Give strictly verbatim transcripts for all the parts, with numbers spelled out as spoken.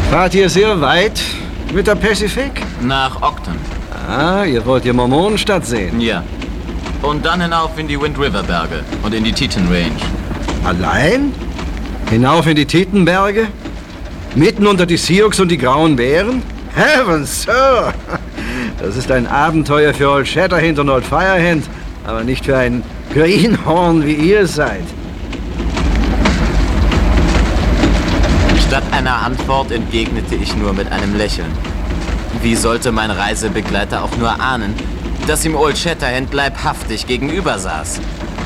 Fahrt ihr sehr weit mit der Pacific? Nach Ogden. Ah, ihr wollt die Mormonenstadt sehen? Ja. Und dann hinauf in die Wind River Berge und in die Teton Range. Allein? Hinauf in die Tetonberge? Mitten unter die Sioux und die grauen Bären? Heavens, Sir! Das ist ein Abenteuer für Old Shatterhand und Old Firehand, aber nicht für ein Greenhorn, wie ihr seid. Statt einer Antwort entgegnete ich nur mit einem Lächeln. Wie sollte mein Reisebegleiter auch nur ahnen, dass ihm Old Shatterhand leibhaftig gegenüber saß?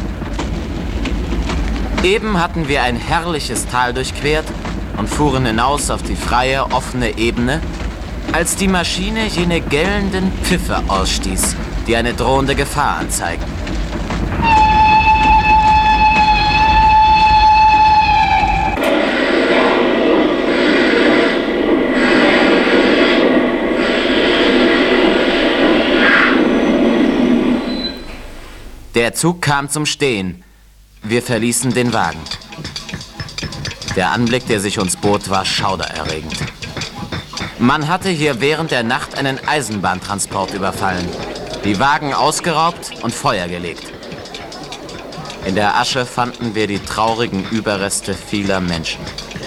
Eben hatten wir ein herrliches Tal durchquert und fuhren hinaus auf die freie, offene Ebene, als die Maschine jene gellenden Pfiffe ausstieß, die eine drohende Gefahr anzeigen. Der Zug kam zum Stehen. Wir verließen den Wagen. Der Anblick, der sich uns bot, war schaudererregend. Man hatte hier während der Nacht einen Eisenbahntransport überfallen, die Wagen ausgeraubt und Feuer gelegt. In der Asche fanden wir die traurigen Überreste vieler Menschen.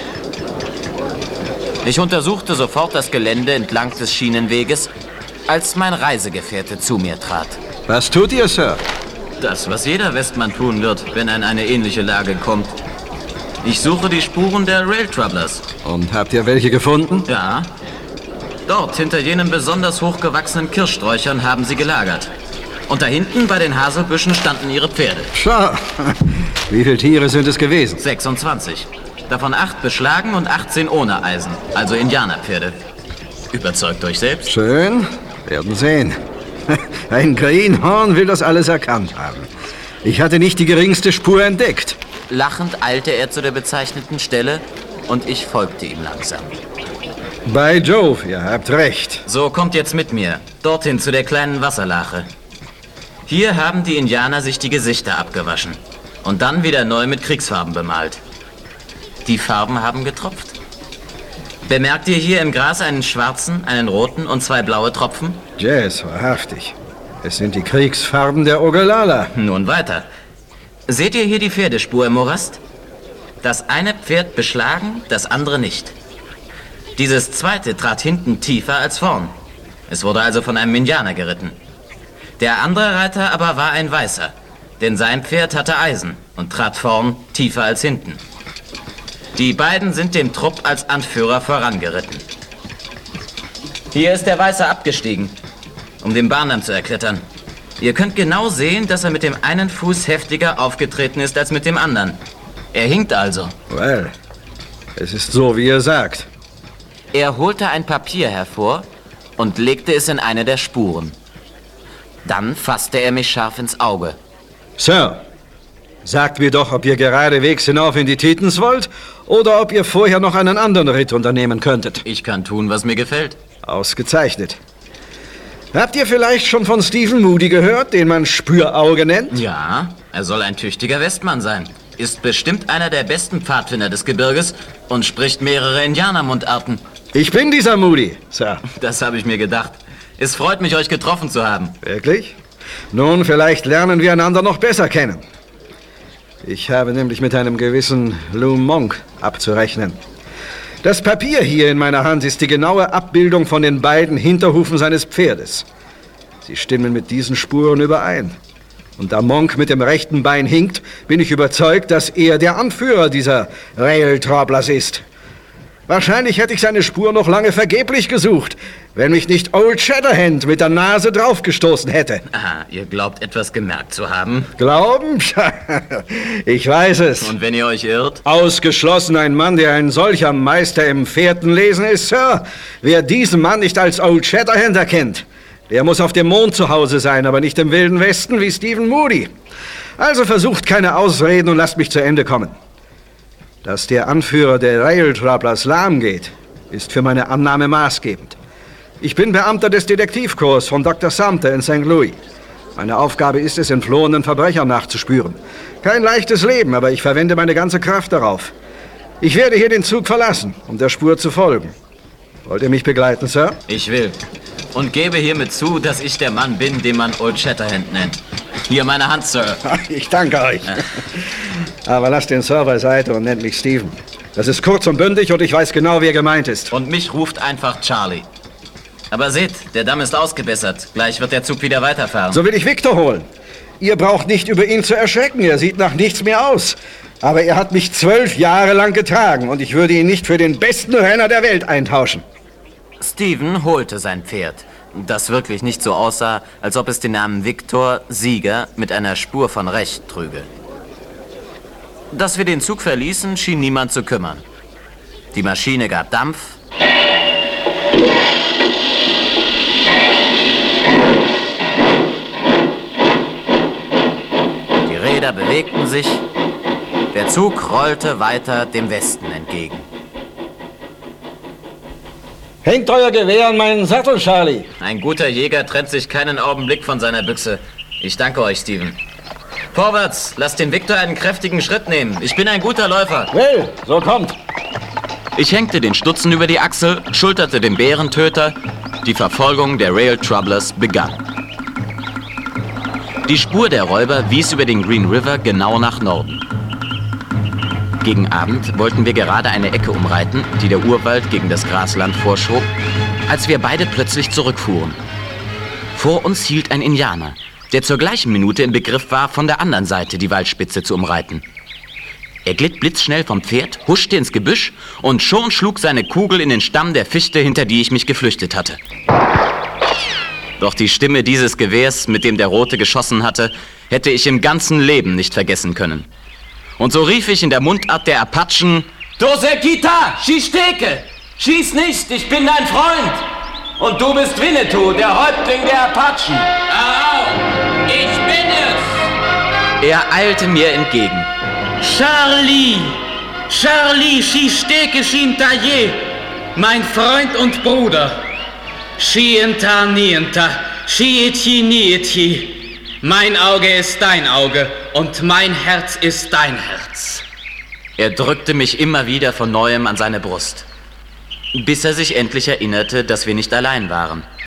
Ich untersuchte sofort das Gelände entlang des Schienenweges, als mein Reisegefährte zu mir trat. Was tut ihr, Sir? Das, was jeder Westmann tun wird, wenn er in eine ähnliche Lage kommt. Ich suche die Spuren der Rail Troublers. Und habt ihr welche gefunden? Ja. Dort, hinter jenen besonders hochgewachsenen Kirschsträuchern, haben sie gelagert. Und da hinten bei den Haselbüschen standen ihre Pferde. Schau. Wie viele Tiere sind es gewesen? sechsundzwanzig. Davon acht beschlagen und achtzehn ohne Eisen, also Indianerpferde. Überzeugt euch selbst? Schön. Werden sehen. Ein Greenhorn will das alles erkannt haben. Ich hatte nicht die geringste Spur entdeckt. Lachend eilte er zu der bezeichneten Stelle und ich folgte ihm langsam. By Jove, ihr habt recht. So, kommt jetzt mit mir. Dorthin zu der kleinen Wasserlache. Hier haben die Indianer sich die Gesichter abgewaschen und dann wieder neu mit Kriegsfarben bemalt. Die Farben haben getropft. Bemerkt ihr hier im Gras einen schwarzen, einen roten und zwei blaue Tropfen? Jazz, wahrhaftig. Es sind die Kriegsfarben der Ogallala. Nun weiter. Seht ihr hier die Pferdespur im Morast? Das eine Pferd beschlagen, das andere nicht. Dieses zweite trat hinten tiefer als vorn. Es wurde also von einem Indianer geritten. Der andere Reiter aber war ein Weißer, denn sein Pferd hatte Eisen und trat vorn tiefer als hinten. Die beiden sind dem Trupp als Anführer vorangeritten. Hier ist der Weiße abgestiegen, um den Bahndamm zu erklettern. Ihr könnt genau sehen, dass er mit dem einen Fuß heftiger aufgetreten ist als mit dem anderen. Er hinkt also. Well, es ist so, wie ihr sagt. Er holte ein Papier hervor und legte es in eine der Spuren. Dann fasste er mich scharf ins Auge. Sir, sagt mir doch, ob ihr geradewegs hinauf in die Tetons wollt oder ob ihr vorher noch einen anderen Ritt unternehmen könntet. Ich kann tun, was mir gefällt. Ausgezeichnet. Habt ihr vielleicht schon von Stephen Moody gehört, den man Spürauge nennt? Ja, er soll ein tüchtiger Westmann sein. Ist bestimmt einer der besten Pfadfinder des Gebirges und spricht mehrere Indianermundarten. Ich bin dieser Moody, Sir. Das habe ich mir gedacht. Es freut mich, euch getroffen zu haben. Wirklich? Nun, vielleicht lernen wir einander noch besser kennen. Ich habe nämlich mit einem gewissen Lou Monk abzurechnen. Das Papier hier in meiner Hand ist die genaue Abbildung von den beiden Hinterhufen seines Pferdes. Sie stimmen mit diesen Spuren überein. Und da Monk mit dem rechten Bein hinkt, bin ich überzeugt, dass er der Anführer dieser Rail Troublers ist. Wahrscheinlich hätte ich seine Spur noch lange vergeblich gesucht, wenn mich nicht Old Shatterhand mit der Nase draufgestoßen hätte. Aha, ihr glaubt, etwas gemerkt zu haben? Glauben? Ich weiß es. Und wenn ihr euch irrt? Ausgeschlossen ein Mann, der ein solcher Meister im Fährtenlesen ist, Sir. Wer diesen Mann nicht als Old Shatterhand erkennt, der muss auf dem Mond zu Hause sein, aber nicht im Wilden Westen wie Stephen Moody. Also versucht keine Ausreden und lasst mich zu Ende kommen. Dass der Anführer der Rail Troublers lahm geht, ist für meine Annahme maßgebend. Ich bin Beamter des Detektivkorps von Doktor Sumter in Sankt Louis. Meine Aufgabe ist es, entflohenen Verbrechern nachzuspüren. Kein leichtes Leben, aber ich verwende meine ganze Kraft darauf. Ich werde hier den Zug verlassen, um der Spur zu folgen. Wollt ihr mich begleiten, Sir? Ich will. Und gebe hiermit zu, dass ich der Mann bin, den man Old Shatterhand nennt. Hier meine Hand, Sir. Ich danke euch. Ja. Aber lasst den Sir beiseite und nennt mich Stephen. Das ist kurz und bündig und ich weiß genau, wer gemeint ist. Und mich ruft einfach Charlie. Aber seht, der Damm ist ausgebessert. Gleich wird der Zug wieder weiterfahren. So will ich Victor holen. Ihr braucht nicht über ihn zu erschrecken. Er sieht nach nichts mehr aus. Aber er hat mich zwölf Jahre lang getragen und ich würde ihn nicht für den besten Renner der Welt eintauschen. Stephen holte sein Pferd, das wirklich nicht so aussah, als ob es den Namen Victor, Sieger, mit einer Spur von Recht trüge. Dass wir den Zug verließen, schien niemand zu kümmern. Die Maschine gab Dampf. Die Räder bewegten sich. Der Zug rollte weiter dem Westen entgegen. Hängt euer Gewehr an meinen Sattel, Charlie. Ein guter Jäger trennt sich keinen Augenblick von seiner Büchse. Ich danke euch, Stephen. Vorwärts, lasst den Victor einen kräftigen Schritt nehmen. Ich bin ein guter Läufer. Well, so kommt. Ich hängte den Stutzen über die Achsel, schulterte den Bärentöter. Die Verfolgung der Rail Troublers begann. Die Spur der Räuber wies über den Green River genau nach Norden. Gegen Abend wollten wir gerade eine Ecke umreiten, die der Urwald gegen das Grasland vorschob, als wir beide plötzlich zurückfuhren. Vor uns hielt ein Indianer, der zur gleichen Minute im Begriff war, von der anderen Seite die Waldspitze zu umreiten. Er glitt blitzschnell vom Pferd, huschte ins Gebüsch und schon schlug seine Kugel in den Stamm der Fichte, hinter die ich mich geflüchtet hatte. Doch die Stimme dieses Gewehrs, mit dem der Rote geschossen hatte, hätte ich im ganzen Leben nicht vergessen können. Und so rief ich in der Mundart der Apachen: Dosekita, Schisteke! Schieß nicht, ich bin dein Freund! Und du bist Winnetou, der Häuptling der Apachen! Au, ich bin es! Er eilte mir entgegen. Charlie! Charlie Schisteke Shintaye! Mein Freund und Bruder! Shienta Nienta, Shieti Nieti! Mein Auge ist dein Auge und mein Herz ist dein Herz. Er drückte mich immer wieder von Neuem an seine Brust, bis er sich endlich erinnerte, dass wir nicht allein waren.